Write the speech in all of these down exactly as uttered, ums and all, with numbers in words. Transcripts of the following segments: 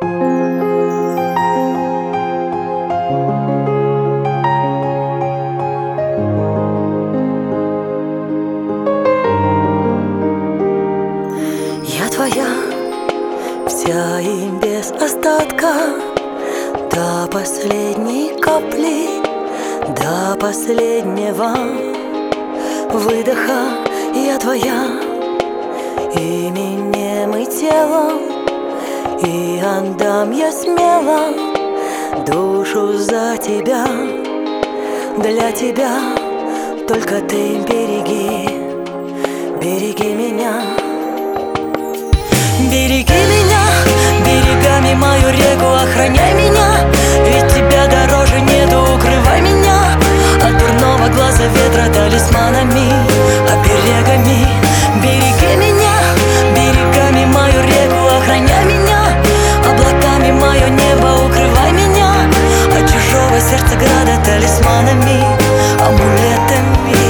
Я твоя, вся и без остатка, до последней капли, до последнего выдоха. Я твоя, именем и телом, и отдам я смело душу за тебя. Для тебя только ты береги, береги меня. Береги меня, берегами мою реку охраняй меня, ведь тебя дороже нету, укрывай меня от дурного глаза ветра талисманами, оберегами. Береги меня, берегами мою реку охраняй меня, облаками мое небо укрывай меня от чужого сердца града талисманами, амулетами.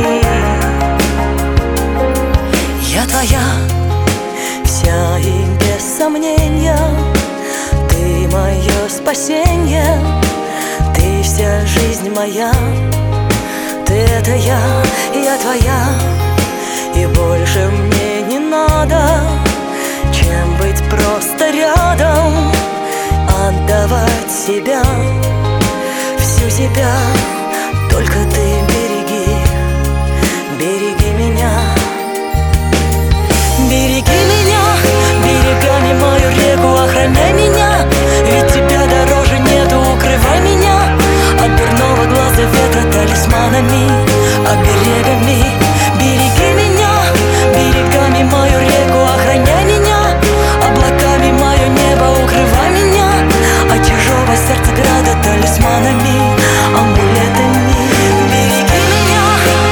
Я твоя, вся и без сомнения, ты мое спасение, ты вся жизнь моя. Ты — это я, я твоя, и больше мне не надо, чем быть просто рядом, отдавать себя, всю себя. Только ты береги, береги меня. Береги меня, берегами мою реку охраняй меня, ведь тебя дороже нету, укрывай меня от дурного глаза ветра талисманами, оберегами. Береги меня, берегами мою реку охраняй меня, облаками мое небо укрывай меня от чужого сердца града талисманами, амулетами. Береги меня.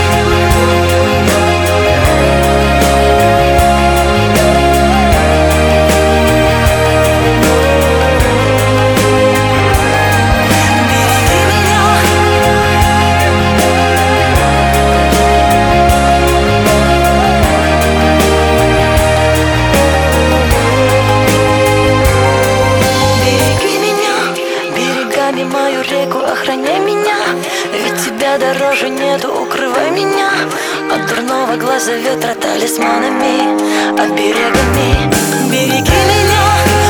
Мою реку охраняй меня, ведь тебя дороже нету, укрывай меня от дурного глаза ветра талисманами, оберегами. Береги меня.